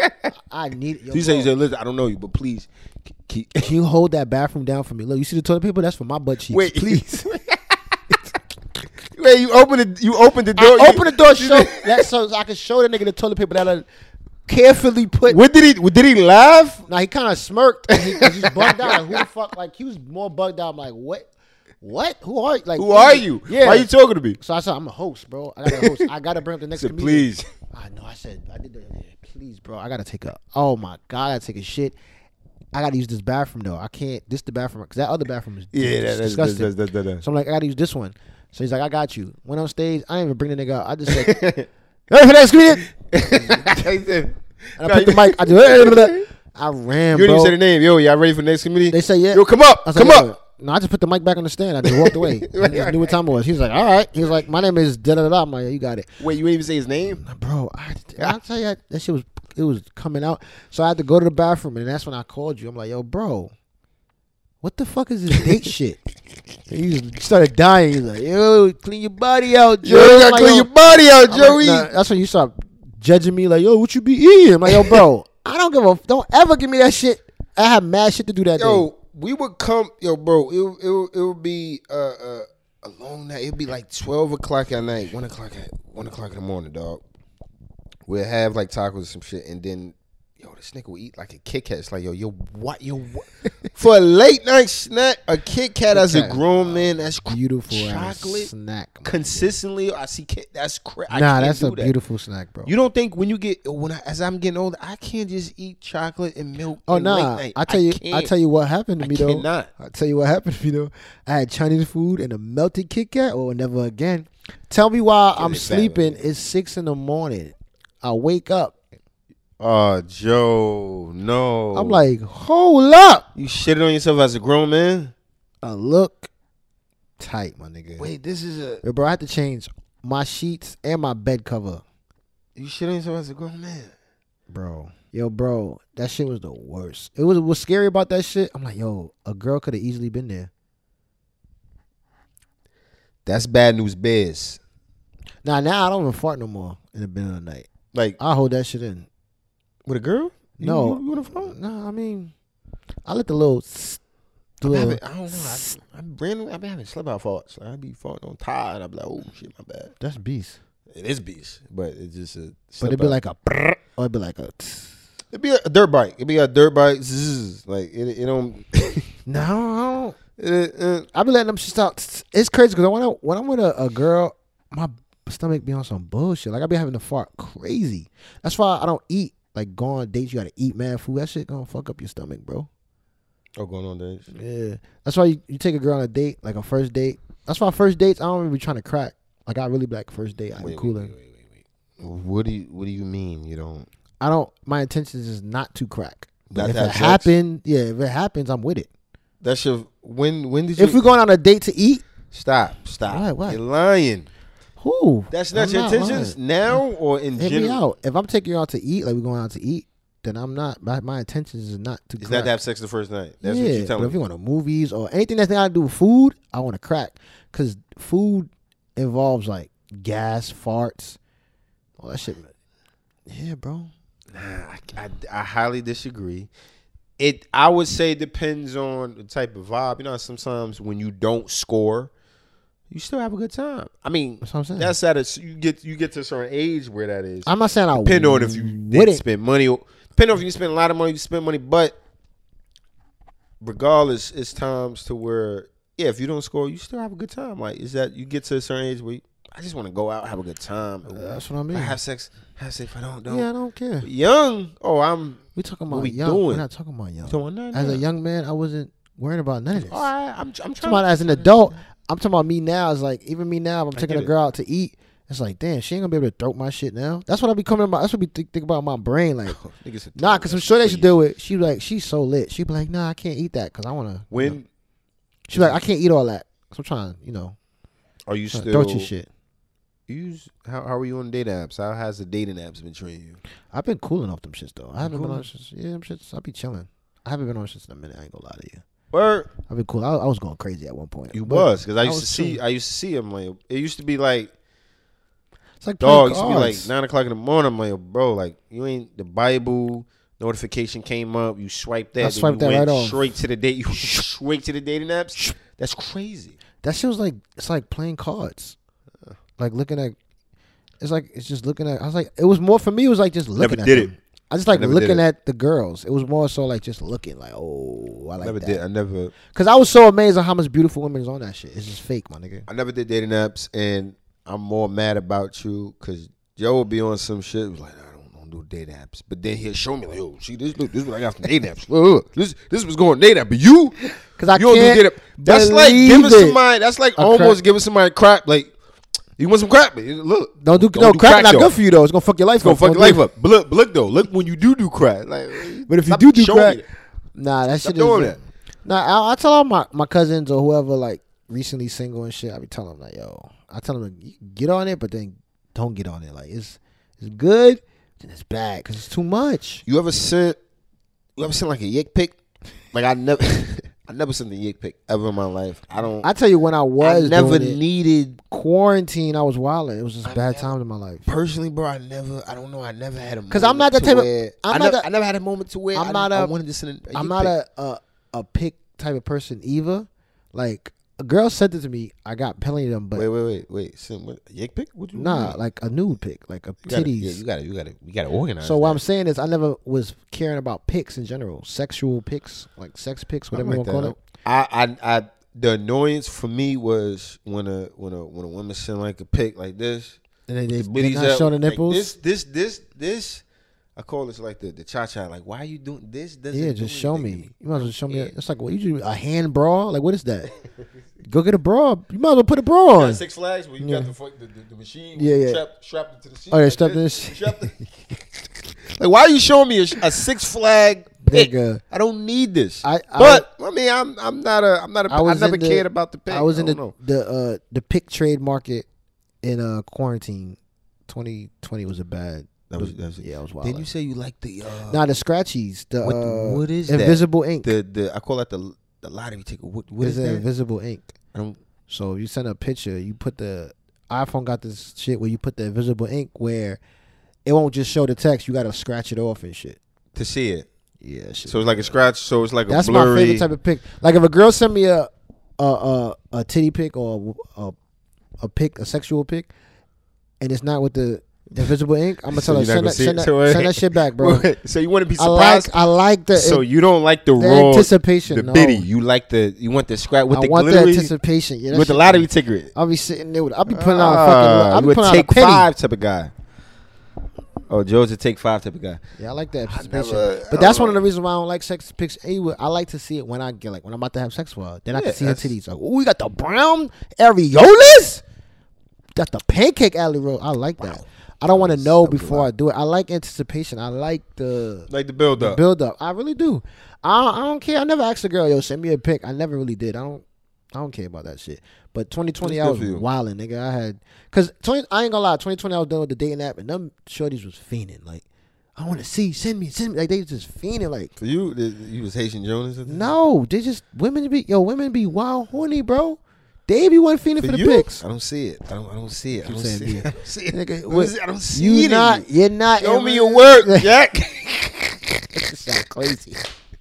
I need it. Yo, you say, you say, listen, I don't know you, but please. Keep. Can you hold that bathroom down for me? Look, you see the toilet paper? That's for my butt cheeks. Wait, please. Wait, you opened it. You opened the door. I you, opened the door show, that so I could show the nigga the toilet paper that I carefully put. What did he? Did he laugh? Now he kind of smirked. And he, he's bugged out. Like, who the fuck? Like he was more bugged out. I'm like, what? What? Who are you? Like, who are you? Yeah. Why are you talking to me? So I said, I'm a host, bro. I got to host. I got to bring up the next I said, comedian. Please. I know. I said, I did that. Yeah, please, bro. I got to take a. Oh my god, I got to take a shit. I got to use this bathroom though. I can't. This the bathroom because that other bathroom is yeah, that's, that's, disgusting. That's, that's, that's, that's. So I'm like, I got to use this one. So he's like, I got you. Went on stage. I didn't even bring the nigga out. I just said, hey, for that comedian. And I put the mic. I just, I ran, you bro. didn't even say the name. Yo, y'all ready for the next comedian? They say, yeah. Yo, come up. I Come like, up. No, I just put the mic back on the stand. I just walked away. I just knew what time it was. He was like, all right. He was like, my name is da da da. I'm like, yeah, you got it. Wait, you didn't even say his name? Bro, I, I'll tell you, that shit was, it was coming out. So I had to go to the bathroom, and that's when I called you. I'm like, yo, bro, what the fuck is this date shit? And he just started dying. He's like, yo, clean your body out, Joe. Yo, you gotta like, clean yo. your body out, I'm Joey. Like, nah, that's when you start judging me, like, yo, what you be eating? I'm like, yo, bro, I don't give a, don't ever give me that shit. I have mad shit to do that yo, day. we would come, yo, bro. It it it would be uh, uh, a long night. It'd be like twelve o'clock at night, one o'clock at one o'clock in the morning, dog. We'll have like tacos or some shit, and then yo, this nigga will eat like a Kit Kat. It's like, yo, yo, what, yo, what? For a late night snack, a Kit Kat as a grown man, that's beautiful chocolate snack. Consistently, I see Kit. That's crazy. Nah, that's a that. beautiful snack, bro. You don't think when you get when I, as I'm getting older, I can't just eat chocolate and milk. Oh and nah, late night. I tell I you, can't. I tell you what happened to me I though. Cannot. I tell you what happened to me though. I had Chinese food and a melted Kit Kat, or never again. Tell me why Get I'm it sleeping. back, it's six in the morning. I wake up. Oh, Joe, no. I'm like, hold up. You shitted on yourself as a grown man? I look tight, my nigga. Wait, this is a... Yo, bro, I had to change my sheets and my bed cover. You shitted on yourself as a grown man? Bro. Yo, bro, that shit was the worst. It was what's scary about that shit. I'm like, yo, a girl could have easily been there. That's bad news biz. Nah, now I don't even fart no more in the middle of the night. Like, I hold that shit in. with a girl? You, No. You, you wanna fart? Nah, I mean, I let the little... s- the I'm little having, I don't know. I, I'm randomly, I've been having slip out farts. Like, I be farting on tie, and I be like, oh shit, my bad. that's beast. It is beast, but it's just a. But slip it'd be out. like a... brrr, or it'd be like a... tss. It'd be a dirt bike. It'd be a dirt bike. Zzz, like it, it don't. No, I don't. it, uh, I be letting them shit out. Tss. It's crazy because when, I, when I'm with a, a girl, my stomach be on some bullshit. Like I be having to fart crazy. That's why I don't eat. Like go on dates, you gotta eat mad food. That shit gonna fuck up your stomach, bro. oh, going on dates. Yeah. That's why you, you take a girl on a date, like a first date. That's why first dates, I don't even be trying to crack. Like I really be like first date, I be Wait, cooler. wait, wait, wait, wait, wait. What do you What do you mean you don't? I don't. My intentions is not to crack. But Not if to it have sex? happen, yeah, if it happens, I'm with it. That's your when. When did you? If we're going on a date to eat, stop, stop. What, what? You're lying. who? That's not I'm your intentions lying. now or in Hit general. me out. If I'm taking you out to eat, like we're going out to eat, then I'm not. My, my intentions is not to It's crack. not to have sex the first night. That's yeah, what you're but telling if me. you want to movies or anything that's got to do with food, I want to crack because food involves like gas, farts, all that shit. Yeah, bro. Nah, I, I, I highly disagree. It I would say depends on the type of vibe. You know, sometimes when you don't score, you still have a good time. I mean, That's what I'm saying. that's at a you get you get to a certain age where that is. I'm not saying I Depend on if you didn't wouldn't. spend money. Depend on if you spend a lot of money, you spend money. But regardless, it's times to where yeah, if you don't score, you still have a good time. Like is that you get to a certain age where you, I just want to go out, have a good time. That's what I mean. I have sex, have sex. If I don't, don't. Yeah, I don't care. Young, oh, I'm. We talking What about we young. doing? We're not talking about young. Talking about As a nothing. young man, I wasn't worrying about none of this. All right, I'm, I'm talking trying. about as an adult. I'm talking about me now. It's like even me now. If I'm I taking get a it. girl out to eat. It's like, damn, she ain't gonna be able to throat my shit now. That's what I be coming about. That's what we think, think about in my brain. Like, Niggas said, nah, cause I'm sure they should do it. She like, she's so lit. She be like, nah, I can't eat that because I wanna. When you know. She be like, I can't eat all that. So I'm trying, you know, are you trying to still? throat your shit. Use how how are you on dating apps? How has the dating apps been treating you? I've been cooling off them shits though. I haven't been Cooling? on shits. Yeah, them shits. I be chilling. I haven't been on shits in a minute. I ain't gonna lie to you. Word, I've been cool. I, I was going crazy at one point. you But was because I I used to was see. chilling. I used to see him like it used to be like It's like playing dog. It used to be like cards. nine o'clock in the morning. I'm like, bro, like you ain't the Bible notification came up. You swiped that. I then swiped you that went right off. straight to the date. You straight to the dating apps. That's crazy. That shit was like it's like playing cards, like looking at. It's like it's just looking at. I was like, it was more for me. It was like just looking Never at did them. it. I just like I never did looking it. at the girls. It was more so like just looking like, oh, I like never that. did. I never. Cause I was so amazed at how much beautiful women is on that shit. It's just fake, my nigga. I never did dating apps, and I'm more mad about you because Joe would be on some shit. It was like, I don't, don't do dating apps, but then he'll show me like, oh, see this, look, this is what I got from dating apps. Look, look, this, this was going dating app, but you, Cause I you don't do can't. dating app. That's like believe giving it. somebody. That's like A almost crack. giving somebody crack. Like you want some crack, but look, Don't do no crack. Not though. good for you though. It's gonna fuck your life It's gonna up. fuck Don't your life do- up. But look, but look though, look when you do do crack. Like, But if you stop do do showing crack, me that. nah, that Stop shit doing is. that. Nah, I, I tell all my, my cousins or whoever like recently single and shit. I be telling them like, yo, I tell them like, get on it, but then don't get on it. Like it's it's good, then it's bad because it's too much. You ever sent? You ever sent like a yick pic? Like I never, I never sent a yick pic ever in my life. I don't. I tell you, when I I was never doing it, needed. quarantine, I was wilding. It was just I bad never- times in my life. Personally, bro, I never. I don't know. I never had a. 'Cause I'm moment not the to type of- where- I'm I not never, the- I never had a moment to where I'm I, not I a- wanted to send a. a I'm yick not pic. a, a a pick type of person either. Like a girl sent it to me. I got plenty of them, but Wait, wait, wait, wait. Send what? A yick pic? What you nah, mean? like a nude pic, like a You gotta, titties. yeah, you gotta, you gotta, you gotta organize. So what that. I'm saying is, I never was caring about pics in general, sexual pics, like sex pics, I whatever like you want to call that. it. I, I, I, the annoyance for me was when a, when a, when a woman send like a pic like this, And then they, the they're bitties not up, showing the like nipples. this, this, this, this. I call this like the the cha cha. Like, why are you doing this? Doesn't Yeah, do just show anything to me. You might as well show me. A, Yeah. it's like what you do, a hand bra. Like what is that? Go get a bra. You might as well put a bra on. Got Six Flags where you Yeah. got the, fuck- the, the the machine. Yeah, yeah. Strapped, strapped it to the seat. Oh, they like strapped this. this? Strapped it. Like, why are you showing me a, a Six Flag pic? Nigga. I don't need this. I- I- but I mean, I'm I'm not a I'm not a I I, was never in the- cared about the pic. I was in don't the know. the uh, the pick trade market in uh quarantine. twenty twenty was a bad. That was, that was yeah, I was wild. Didn't you say you like the uh, Nah, the scratchies. The what, uh, what is that? invisible ink. The the I call that the the lottery ticket. What what It's is an that? invisible ink. I don't, So you send a picture. You put the iPhone got this shit where you put the invisible ink where it won't just show the text. You got to scratch it off and shit. to see it. Yeah, shit. So it's like a scratch. So it's like That's a blurry. my favorite type of pic. Like if a girl send me a a a, a titty pic or a, a a pic, a sexual pic, and it's not with the invisible ink, I'm gonna So tell her you're not send gonna that, see send, it? that, So wait. send that shit back, bro. So you want to be I surprised? like I like the so you don't like the, the raw anticipation. the no. bitty. You like the you want the scratch with I the want the glittery anticipation. Yeah, that with the shit- lottery ticket. I'll be sitting there with. I'll be putting out a Ah, fucking. I'll you be would putting out a take penny. five type of guy. Oh, Joe's a take five type of guy. Yeah, I like that anticipation. never- I but that's don't one of the know. reasons why I don't like sex pics. Anyway, I like to see it when I get like when I'm about to have sex with her. Then I Yeah, can see her that's- titties. Like, oh, we got the brown areolas. Got the pancake alley roll. I like that. I don't want to know That's a before lot. I do it. I like anticipation. I like the Like the build the up. build up. I really do. I don't, I don't care. I never asked a girl, yo, send me a pic. I never really did. I don't. I don't care about that shit. But twenty twenty, That's I good was for you. wilding, nigga. I had because twenty. I ain't gonna lie. Twenty twenty, I was done with the dating app, and them shorties was fiending. Like, I want to see. Send me. Send me. Like they just fiending. Like, For you, the- you was Haitian Jonas. or something? no, they just women be yo. Women be wild horny, bro. They be one fiending for, For the you? pics. I don't see it. I don't. I don't see it. I You don't saying see me. it. I don't see it. Nigga, What what- is it? I don't see You it. in not. you. You're not. Show in me my- your work, Jack. That sound crazy.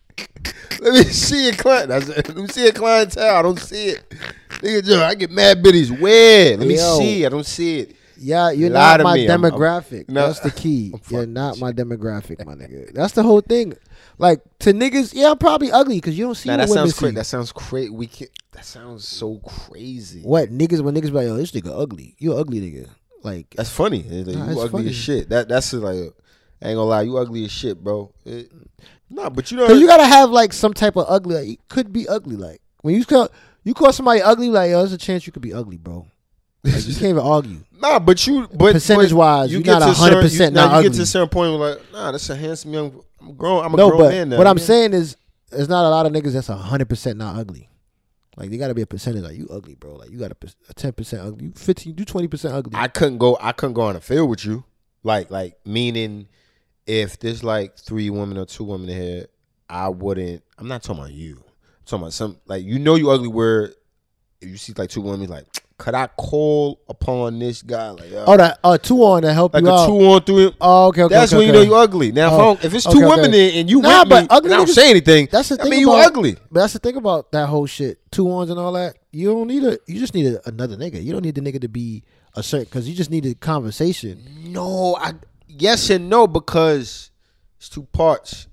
Let me see a client. I said, let me see a clientele. I don't see it. Nigga, Joe, I get mad biddies. Where? Let me Yo. see. I don't see it. Yeah, you're Lie not to my me. I'm- I'm- demographic. No. That's the key. I'm You're fucking not with my demographic, my nigga. That's the whole thing. Like to niggas, yeah, I'm probably ugly because you don't see Nah, what that women sounds crazy. see. That sounds crazy. We can That sounds so crazy. What niggas when niggas be like, yo, this nigga ugly. You ugly nigga. Like That's funny. It's like, Nah, you it's ugly funny. as shit. That that's like, I ain't gonna lie. You ugly as shit, bro. It, nah, but you know, Cause you gotta have like some type of ugly. Like, it could be ugly. Like when you call you call somebody ugly, like yo, there's a chance you could be ugly, bro. Like, you can't even argue. nah, but you, but Percentage but wise, you you're get not to a certain- one hundred percent you- nah, not You get ugly. to a certain point where like, nah, that's a handsome young. I'm grown. I'm a No, grown but man now. what I'm man. saying is, there's not a lot of niggas that's a hundred percent not ugly. Like there gotta be a percentage. Like you ugly, bro. Like you got a ten percent ugly. You fifteen, you twenty percent ugly. I couldn't go. I couldn't go on a field with you. Like, like meaning, if there's like three women or two women in here, I wouldn't. I'm not talking about you. I'm talking about some like you know you ugly. Where if you see like two women, like could I call upon this guy? Like, yo, oh, that uh, two on to help like you a out. two on three. Oh, okay, okay. That's okay, when you okay. know you ugly. Now, if, I Oh, don't, if it's okay, two okay. women there and you Nah, with but me, ugly and I don't niggas- say anything, That's the I thing mean, you about, ugly. But that's the thing about that whole shit. Two ons and all that. You don't need a. You just need a, another nigga. You don't need the nigga to be a certain because you just need a conversation. No, I yes and no because it's two parts.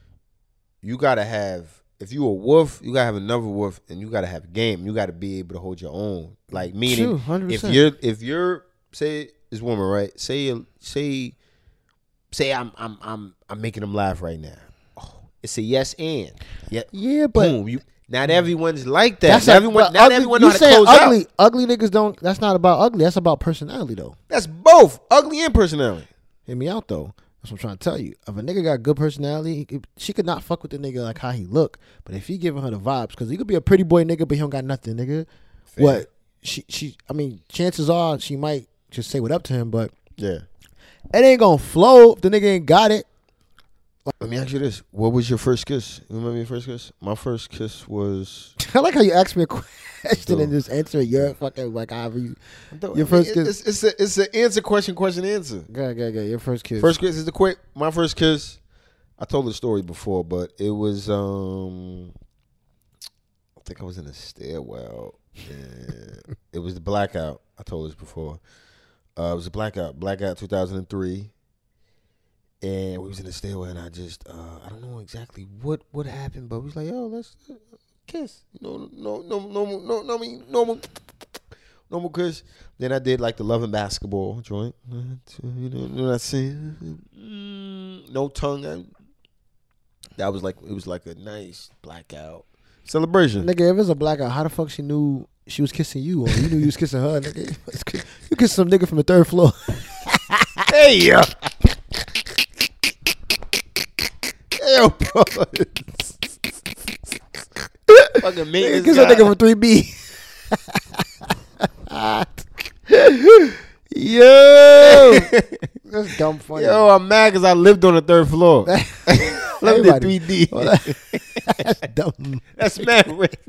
You gotta have if you a wolf, you gotta have another wolf, and you gotta have game. You gotta be able to hold your own. Like meaning, True, one hundred if percent. you're if you're say this woman right, say say say I'm I'm I'm I'm making them laugh right now. Oh, it's a yes and yeah, Yeah, but boom. You not everyone's like that. that's Not not, everyone. but Not ugly, everyone you know how to saying close ugly. out. Ugly niggas don't. That's not about ugly. That's about personality though. That's both ugly and personality. Hear me out though. That's what I'm trying to tell you. If a nigga got good personality, he could- she could not fuck with the nigga like how he look. But if he giving her the vibes, because he could be a pretty boy nigga, but he don't got nothing, nigga. Fair. What she she? I mean, chances are she might just say what up to him, but Yeah. it ain't gonna flow if the nigga ain't got it. Let me ask you this: what was your first kiss? You remember your first kiss? My first kiss was I like how you ask me a question Dude. and just answer it. You're fucking like however you. I Your mean, first it- kiss. It's, it's a it's an answer question question answer. Go go go. Your first kiss. First kiss is the quick. My first kiss. I told the story before, but it was um. I think I was in a stairwell. And it was the blackout. I told this before. Uh, it was a blackout. Blackout two thousand three. And we was in the stairwell, and I just, uh, I don't know exactly what, what happened, but we was like, yo, let's uh, kiss. No, no, no, normal, no, no, I mean, normal, normal kiss. Then I did like the Love and Basketball joint. You know, you know what I'm saying? Mm. no tongue. That, that was like it was like a nice blackout celebration. Nigga, if it's a blackout, how the fuck she knew she was kissing you, or you knew you was kissing her? Nigga, you kissed some nigga from the third floor. Hey yo, yo, bro. Fucking maintenance Kiss guy. a nigga from three B. Yo, That's dumb funny. yo, I'm mad because I lived on the third floor. Lived in Everybody- three D. Well, that- That's dumb. That's mad random.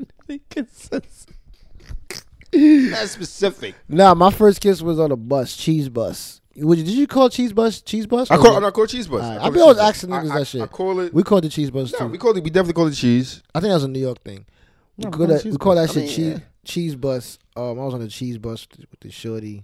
That's specific. Nah, my first kiss was on a bus, cheese bus. Would you, did you call it cheese bus? Cheese bus? I Or call, was it- I call it cheese bus. Alright, I call I it be always cheese bus. asking niggas I- I- that shit. I call it. We called it cheese bus No, too. we call it. We definitely call it cheese. I think that was a New York thing. We, No, we call call it that, cheese we call that bus. I shit mean, cheese yeah. cheese bus. Um, I was on the cheese bus with the shorty,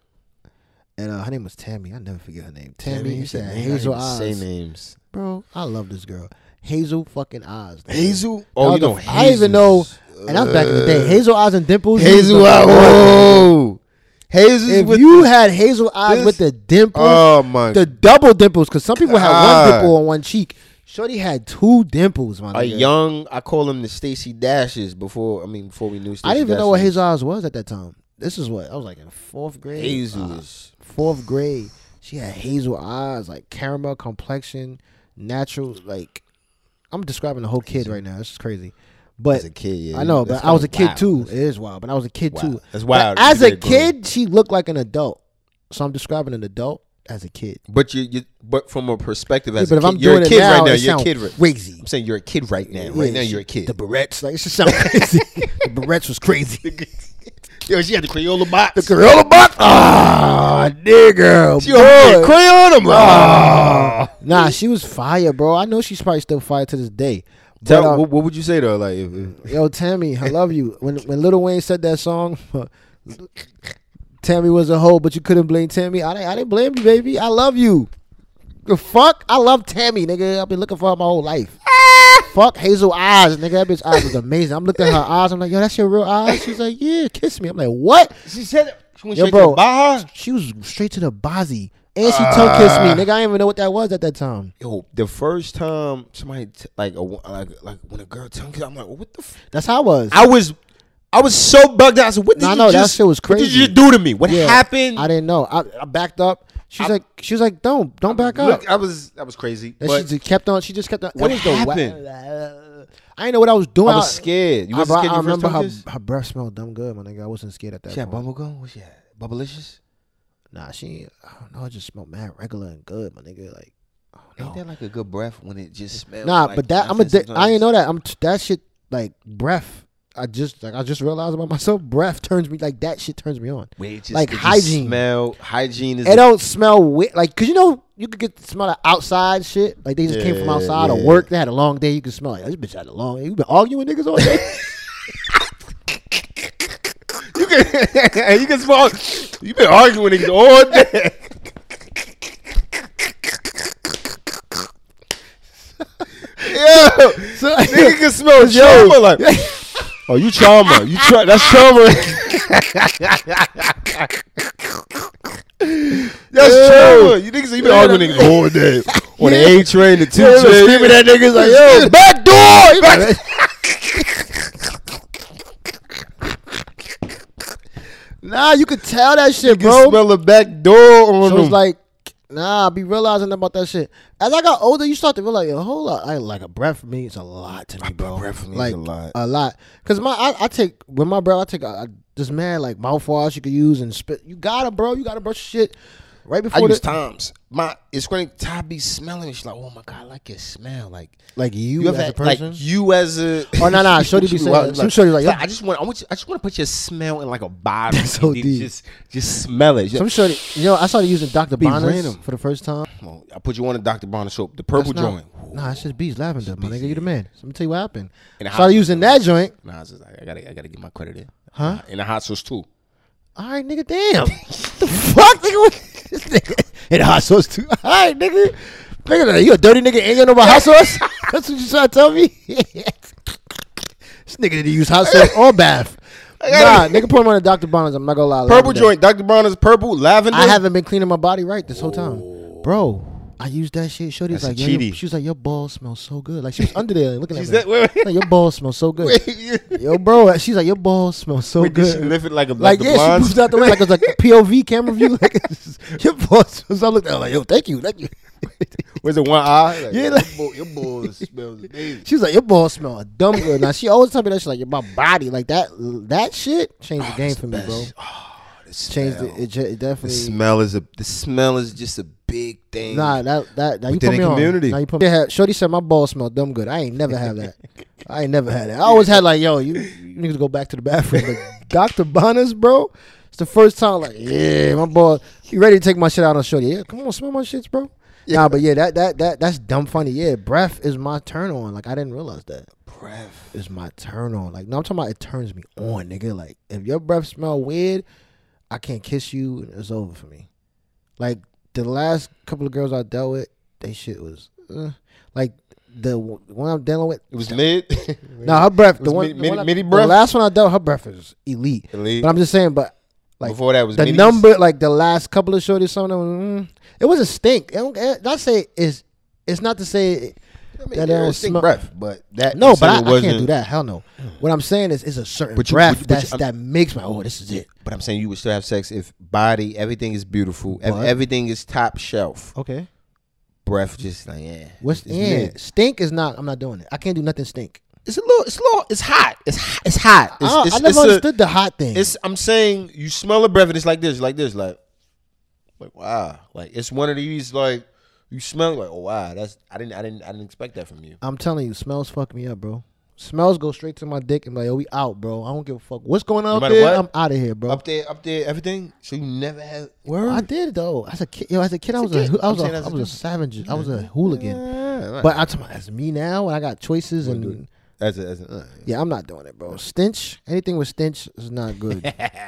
and uh, her name was Tammy. I never forget her name. Tammy. You said Hazel eyes. Say names. Bro, I love this girl. Hazel fucking eyes. nigga. Hazel. That Oh, was you know. the- I didn't even know. And that was back in the day. Hazel eyes and dimples. Hazel eyes. Oh, Hazel. If with you had hazel eyes this- with the dimples, Oh my. the double dimples, because some people had God. one dimple on one cheek. Shorty had two dimples, my A nigga. young. I call them the Stacy Dashes. Before I mean, before we knew. Stacey I didn't even know Dashes. what hazel eyes was at that time. This is what I was like in fourth grade. Hazel Uh, is. fourth grade. She had hazel eyes, like caramel complexion, natural. Like I'm describing the whole kid right now. This is crazy. But As a kid, yeah. I know, That's but I was a kinda kid too. wild. It is wild, but I was a kid Wow. too. That's wild. But as You a get grown. kid, she looked like an adult. So I'm describing an adult as a kid. But you, you, but from a perspective Yeah, as but a if kid, I'm you're doing a it kid now, right now. it You're a sound kid. Right, crazy. I'm saying you're a kid right now. Yeah, Right now, she- you're a kid. The barrettes, like it should sound crazy. The barrettes was crazy. Yo, she had the Crayola box. The Corolla box. Ah, nigga, She over boy. crayon. I'm like, Ah. Nah, she was fire, bro. I know she's probably still fire to this day. But, Tell, uh, what, what would you say to her? Like, if, if, yo, Tammy, I love you. When when Lil Wayne said that song, Tammy was a hoe, but you couldn't blame Tammy. I didn't, I didn't blame you, baby. I love you. The fuck? I love Tammy, nigga. I've been looking for her my whole life. Fuck Hazel eyes, nigga. That bitch eyes was amazing. I'm looking at her eyes. I'm like, yo, that's your real eyes? She's like, yeah, kiss me. I'm like, what? she said, she went Yo, straight bro. to the Baja. She was straight to the Bazzi. And she tongue kissed me. Nigga, I didn't even know what that was at that time. Yo, the first time somebody t- like a, like like when a girl tongue kissed, I'm like, what the? F-? That's how I was. I was, I was so bugged out. I said, what did Nah, you no, that just? shit was What did crazy. you do to me? What Yeah, happened? I didn't know. I, I backed up. She's I- like, she was like, don't, don't back up. Look, I was, that was crazy. And But she just kept on. She just kept on. What that was the wa- happened? I didn't know what I was doing. I was scared. You I, wasn't I, scared I your first remember tongue her, kiss? her breath smelled dumb good, my nigga. I wasn't scared at that She had point. bubble gum. What she had? Bubblicious. Nah, she. I don't know. It just smelled mad regular and good, my nigga. Like, I don't Ain't know. that like a good breath when it just smells? Nah, like but that I'm a. nothing Di- I ain't sometimes? know that. I'm t- that shit like breath. I just like I just realized about myself. Breath turns me like that. Shit turns me on. Wait, it just, like it just hygiene. Smell hygiene is. It don't smell weird. Like, cause you know you could get the smell of outside shit. Like they just came from Yeah, outside or yeah. work. They had a long day. You can smell like this bitch had a long. You been arguing with niggas all day. you can you can smell. You been arguing with niggas all day. Yo, So- nigga can smell trauma like. Oh, you trauma. You tra- that's trauma. That's Yo. trauma. You niggas you been Yeah, arguing that- with niggas all day. On the Yeah. A train, the two Yeah, train. screaming at niggas like, yo, back door. You like- Nah, you could tell that shit, You can bro. smell the back door on So them. it's like, nah, I be realizing about that shit. As I got older, you start to realize, yo, hold up, I like a breath for me. It's a lot to me, bro. breath for me is like a lot. a lot. Cause my, I, I take with my breath, I take a, a, this man like mouthwash you could use and spit. You gotta, bro. You gotta brush your shit right I before use the, Tom's. My it's funny. Ty be smelling. She's like, oh my god, I like your smell. Like like you, you as ever a had, person. like you as a. Oh, nah, nah, shorty be She saying- wild, some shorty like, it's yo. I just want. I want. You, I just want to put your smell in like a bottle. That's so and then deep. Just, just smell it. Some shorty, you know, I started using Doctor Be Bonner's random. for the first time. Well, I put you on a Doctor Bonner soap, the purple That's not- joint. Nah, it's just bees lavender, my Bees, nigga. You the man. So let me tell you what happened. And the hot Started sauce. using that joint. Nah, it's just, I gotta, I gotta get my credit in. Huh? And the hot sauce too. All right, nigga, damn. the fuck, nigga? What- This nigga. And hot sauce, too. All right, nigga. Nigga, you a dirty nigga, ain't got no about hot sauce? That's what you trying to tell me? This nigga didn't use hot sauce or bath. Nah, nigga put him on the Doctor Bonner's. I'm not gonna lie. Purple lavender. joint, Doctor Bonner's purple, lavender. I haven't been cleaning my body right this whole time. Bro, I used that shit. Shorty's That's like, a yo, cheaty. your, she was like, your balls smell so good. Like she was under there looking She at me. said, wait, wait, Like, your balls smell so good. wait, you- Yo, bro, she's like, your balls smell so wait, did good. she lift it like a Like, like yeah, the she blondes? moves out the way like it was like a P O V camera view. Like, your balls. So I looked at her like, yo, thank you, thank you. Was it one eye? Like, Yeah, your, like- ball, your balls smells amazing. She was like, your balls smell dumb good. Now she always tell me that shit like my body, like that. That shit changed the game for me, bro. Oh, the Changed smell. it. It, ju- it The definitely. smell is a the smell is just a big thing. Nah, that that now you Within put me the on. community. Now you put me. Yeah, Shorty said my balls smell dumb good. I ain't never had that. I ain't never had that. I always had like, yo, you, you niggas go back to the bathroom. But Doctor Bonner's, bro, it's the first time like, yeah, my ball. You ready to take my shit out on Shorty? Yeah, come on, smell my shits, bro. Yeah. Nah, but yeah, that that that that's dumb funny. Yeah, breath is my turn on. Like I didn't realize that. breath. Is my turn on. Like no, I'm talking about it turns me on, nigga. Like if your breath smell weird, I can't kiss you. And it's over for me. Like the last couple of girls I dealt with, they shit was uh, like the w- one I'm dealing with. It was mid. No, her breath. It The was one, mid- the, midi- one I- midi the breath? last one I dealt, her breath is elite. Elite. But I'm just saying, but like Before that was the middies. number, like the last couple of shorties, some of them, mm, it was a stink. It don't, it, not say it's. It's not to say it, I mean, that yeah, don't it stink smell- breath, but that no, but I, incident I can't wasn't- do that. Hell no. What I'm saying is, it's a certain But you- breath but you- but that's, you- that makes my oh, this is it. But I'm saying you would still have sex if body, everything is beautiful, if What? everything is top shelf. Okay. Breath just like yeah. What's it's yeah? mid. Stink is not. I'm not doing it. I can't do nothing stink. It's a little. It's a little. It's hot. It's hot. It's hot. It's, I, it's, I never it's a- understood the hot thing. It's. I'm saying you smell a breath and it's like this, like this, like, like wow, like it's one of these like you smell it, like oh wow, that's I didn't I didn't I didn't expect that from you. I'm telling you, smells fuck me up, bro. Smells go straight to my dick and be like, oh, we out, bro. I don't give a fuck what's going on No up matter there. what? I'm out of here, bro. Up there, up there, everything. So you never had word. I did though. As a kid, yo, as a kid, I As a was a, kid. I was I'm a, saying as I a was a kid. savage. I was a hooligan. Yeah, But I'm talking about as me now, when I got choices Wanna do and as a, as a, uh, yeah, I'm not doing it, bro. Stench, anything with stench is not good.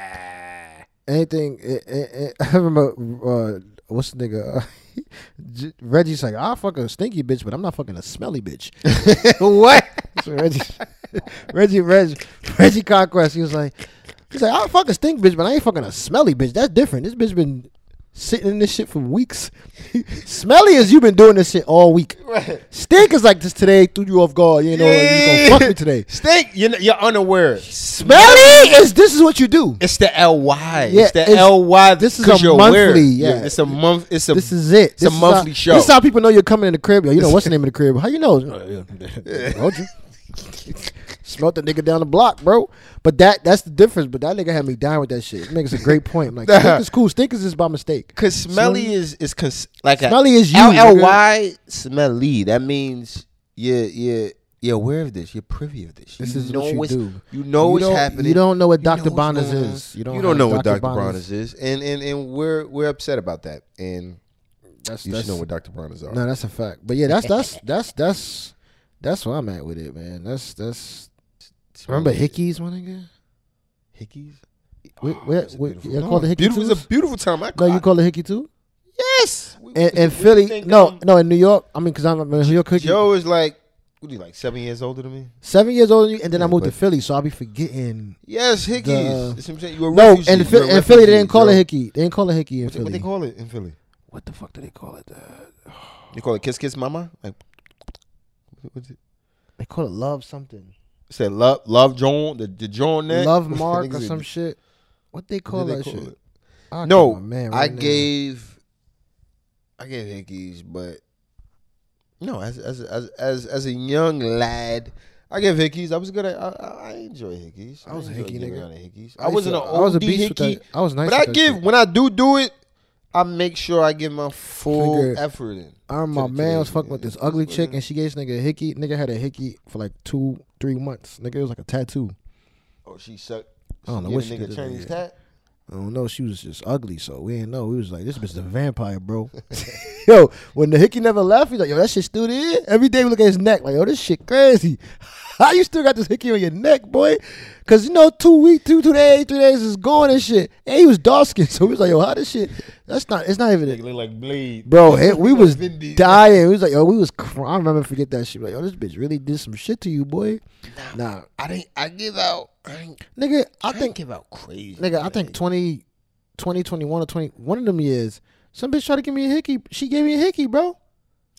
Anything, it, it, it, I remember uh, what's the nigga? Uh, J- Reggie's like, I'll fuck a stinky bitch, but I'm not fucking a smelly bitch. What? So Reggie, Reggie, Reggie, Reggie Conquest. He was like, he's like, I'll fuck a stink bitch, but I ain't fucking a smelly bitch. That's different. This bitch been sitting in this shit for weeks. Smelly is you been doing this shit all week. Right. Stink is like this today threw you off guard. You know, you gonna fuck me today. Stink. You're, you're unaware. Smelly is this is what you do. It's the L Y. Yeah, it's the it's- L Y. this is 'cause a you're monthly, aware. yeah. It's a month. It's a. This is it. It's a This is monthly how, show. This is how people know you're coming in the crib. Yo, you know what's the name of the crib? How you know? Told you. Smelt the nigga down the block, bro. But that that's the difference. But that nigga had me down with that shit. It makes a great point. I'm like, stink is cool. Stink is just by mistake. Cause smelly Smelly- is is cons- like Smelly a is you, L L Y smelly. That means you're you're you're aware of this. You're privy of this. This you is know what you what's, do. You know You what's don't- happening. you don't know what You know Doctor what's Bonner's going on. is. You don't You don't have know what Doctor Doctor Bonner's. Bonner's is, and and and we're we're upset about that. And That's, you that's should know what Doctor Bonner's are. no, that's a fact. But yeah, that's that's that's that's that's where I'm at with it, man. That's that's. Remember Hickeys, my nigga? Hickeys? Wait, Oh, wait, it's a wait, beautiful- you no, call it Hickey beautiful. too? It's a beautiful time. I No, you call it Hickey too? yes. We- In, we- in we Philly, think, no, um, no, in New York. I mean, because I'm in New York. Hickey. Joe is like, what are you like, seven years older than me? Seven years older than you, and then I Yeah, moved to but- Philly, so I'll be forgetting. Yes, Hickeys. The- That's what I'm saying. You a No, refugee. and in, Phil- You're a in Philly, they refugee, didn't call bro. it Hickey. They didn't call it Hickey in What, they- Philly. what they call it in Philly? What the fuck do they call it? Uh, They call it Kiss Kiss Mama? Like, what's it? they call it Love something. Say love, love John, the, the John neck. Love Mark or Niggas some said- shit. What they what call did that they call shit? it? I'll No, call my man I right now. gave, I gave Hickeys, but no, as as as as as a young lad, I gave Hickeys. I was good at. I, I, I enjoy Hickeys. I was a enjoy Hickey giving nigga. out of Hickeys. I I used wasn't to- an I was a O D beast with Hickey, that. I was nice but I with that give shit. when I do do it, I make sure I give my full Figure- effort in. I remember my to- to man the- was fucking with this ugly chick, and she gave this nigga a hickey. Nigga had a hickey for like two, three months. Nigga, it was like a tattoo. Oh, she sucked. I don't know She what gave she a did nigga to Chinese nigga. tat. I don't know. She was just ugly, so we didn't know. We was like, this bitch is a vampire, bro. Yo, when the hickey never left, he's like, yo, that shit still there. Every day we look at his neck, like, yo, this shit crazy. How you still got this hickey on your neck, boy? Cause you know, two weeks, two, two days, three days is gone and shit. And he was dark skinned, so we was like, yo, how this shit? That's not. It's not even. Nigga look like Blade. Bro, it, we was Vin Diesel. dying. We was like, yo, we was. Cr- I remember forget that shit. Like, yo, this bitch really did some shit to you, boy. Nah, I didn't. I give out. I, ain't, nigga, I I think, think give out crazy. nigga, I think twenty, twenty, twenty-one or twenty, one of them years, some bitch tried to give me a hickey. She gave me a hickey, bro.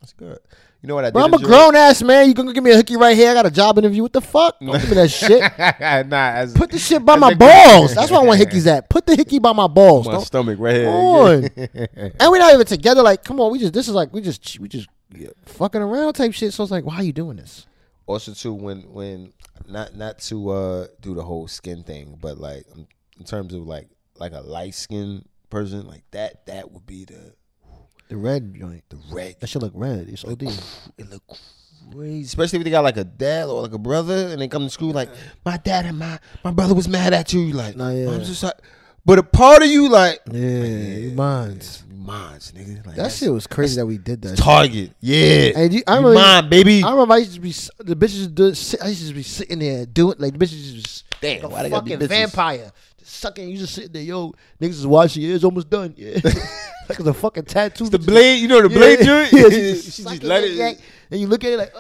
That's good. You know what I did? Bro, I'm a enjoy? grown ass man. You gonna give me a hickey right here? I got a job interview. What the fuck? Don't give me that shit. nah, as, Put the shit by as my a- balls. That's where I want hickeys at. Put the hickey by my balls. my Don't- stomach right here. Come on. And we're not even together. Like, come on. We just this is like we just we just fucking around type shit. So it's like, why are you doing this? Also, too, when when not not to uh, do the whole skin thing, but like um, in terms of like like a light skinned person, like that that would be the The red joint. the red. That shit look red. It's O D. It look crazy, especially if they got like a dad or like a brother, and they come to school like my dad and my my brother was mad at you. You like, Nah, yeah. I'm just like, but a part of you like, Yeah, you minds. you minds, nigga. Like, That that's shit was crazy that we did that. Target, yeah. And you, I You remember, mine, baby. I remember I used to be the bitches. Do, sit- I used to be sitting there doing like the bitches just Damn, like why a they gotta be fucking bitches? vampire, just sucking. You just sitting there, yo, niggas is watching. Yeah, it's almost done. Yeah, like it's a fucking tattoo. The blade, you know the blade joint. Yeah, she she just, sucking let it, it. yank, and you look at it like,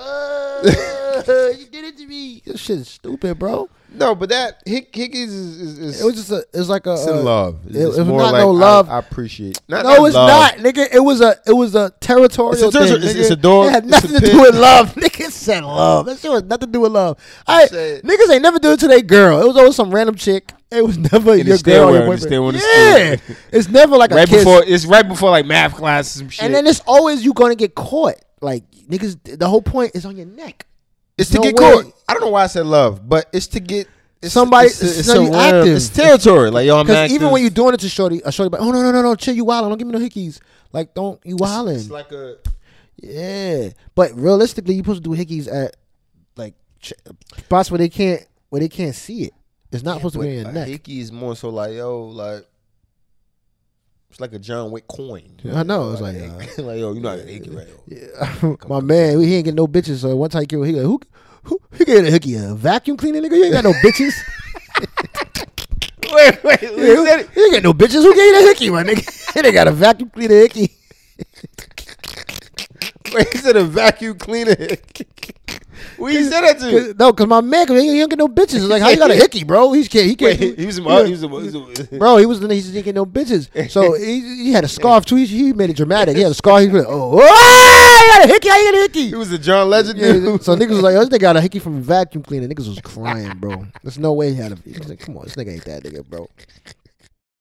oh, you did it to me. This shit is stupid, bro. No, but that Hick, Hickeys is, is, is It was just a, it's like a, it's in uh, love. it- It's it was more not like no love. I, I appreciate. Not, No, it's love. not, nigga. It was a, it was a territorial It's a territorial- thing. it's- nigga. it's a dog. It had It's nothing a to pit. do with love. Nigga said love. That shit was nothing to do with love. I Said- niggas ain't never do it to their girl. It was always some random chick. It was never In the your girl or your stairwell, in the boyfriend. stairwell to Yeah, school. it's never like Right a kiss. before it's right before like math class and some shit. And then it's always you gonna get caught. Like niggas, the whole point is on your neck. it's to no get way. caught. I don't know why I said love, but it's to get it's, Somebody- It's, it's, it's a not you realm. active. It's territory. Like yo, I'm Because active. even when you're doing it to shorty, a shorty, like, oh no no no no, chill, you wildin', don't give me no hickeys. Like don't you wildin'. it's like a Yeah, but realistically, you're supposed to do hickeys at like ch- spots where they can't where they can't see it. It's not supposed to be in your a neck. hickey is more so like yo, like it's like a John Wick coin. I know, it's like, like yo, you know how to hickey, right? Yeah. My man, he ain't get no bitches. So one time he came, he like, who who he get a hickey? A vacuum cleaner, nigga? You ain't got no bitches. wait, wait, Yeah, who, you ain't got no bitches. Who gave you the hickey, my nigga? They got a vacuum cleaner hickey. wait, he said a vacuum cleaner. Who you said that to? Cause, no, cause my man, cause he ain't get no bitches. It's like, how you got a hickey, bro? He can't. He can't. Wait, do- he was a yeah. he was a, he was a Bro, he was he didn't get no bitches. So he, he had a scarf too. He, he made it dramatic. He had a scarf. He was like, oh, oh, he got a hickey. I got a hickey. he was a John Legend Yeah, dude. so niggas was like, oh, this nigga got a hickey from a vacuum cleaner. Niggas was crying, bro. There's no way he had a. He was like, come on, this nigga ain't that nigga, bro.